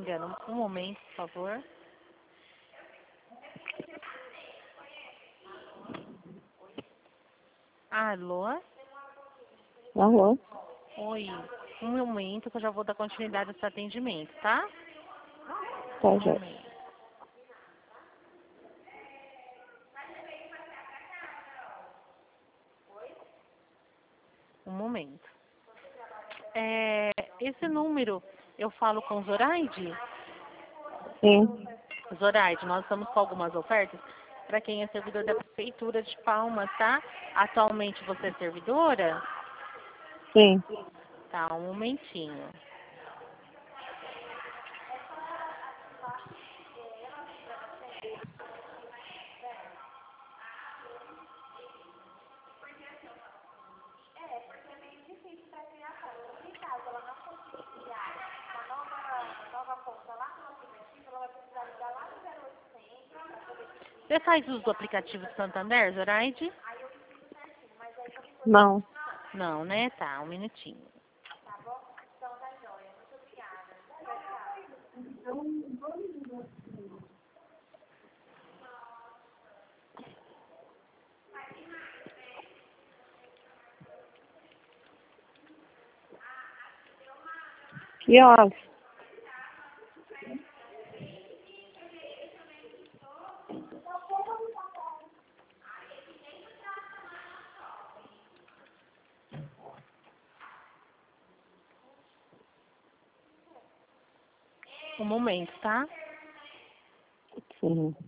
engano. Um momento, por favor. Alô? Alô? Oi. Um momento que eu já vou dar continuidade ao seu atendimento, tá? Tá, Um já. momento. Um momento. Esse número, eu falo com Zoraide? Sim. Zoraide, nós estamos com algumas ofertas para quem é servidor da Prefeitura de Palmas, tá? Atualmente você é servidora? Sim. Tá, um momentinho. Você faz uso do aplicativo Santander, Zoraide? Não. Não, né? Tá, um minutinho. Que horas? Um momento, tá? Sim.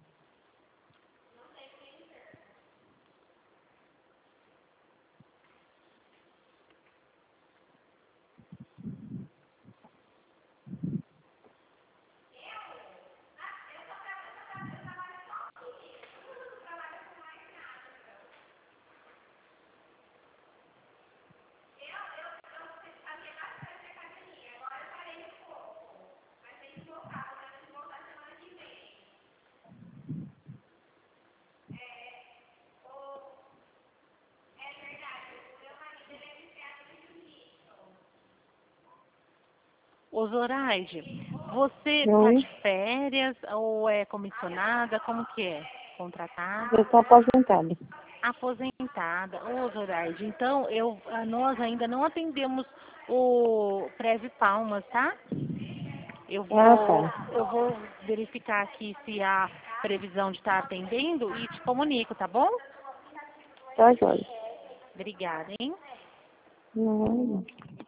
Ô, Zoraide, você tá Oi? de férias ou é comissionada? Como que é? Contratada? Eu tô aposentada. Aposentada. Ô, Zoraide, então nós ainda não atendemos o Preve Palmas, tá? Eu Ah, vou, tá. eu vou verificar aqui se há previsão de estar atendendo e te comunico, tá bom? Tá, joia. Obrigada, hein? Não.